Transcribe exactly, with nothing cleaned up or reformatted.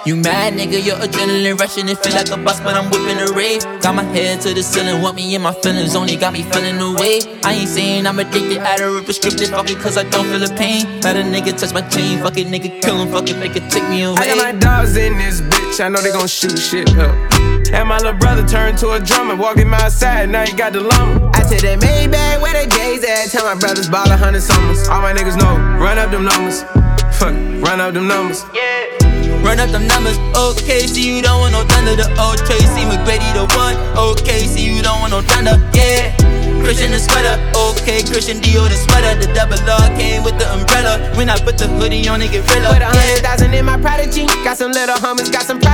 You mad, nigga, your adrenaline rushing. It feel like a bus, but I'm whipping a rave. Got my head to the ceiling, want me in my feelings, only got me feeling away. I ain't saying I'm addicted, out of a prescription, fuck it, cause I don't feel the pain. Let a nigga touch my chain, fuck it, nigga, kill him, fuck it, make it take me away. I got my dogs in this bitch, I know they gon' shoot shit up. And my little brother turned to a drummer, walked him outside, now he got the lumber. I said that Maybach, where the J's at? Tell my brothers ball a hundred summers. All my niggas know, run up them numbers. Fuck, run up them numbers. Yeah. Run up them numbers, okay, see you don't want no thunder. The old Tracy McGrady the one, okay, see you don't want no thunder, yeah. Christian the sweater, okay, Christian Dior the sweater. The double R came with the umbrella. When I put the hoodie on, it get realer. Put a hundred thousand in my Prodigy, got some little homies, got some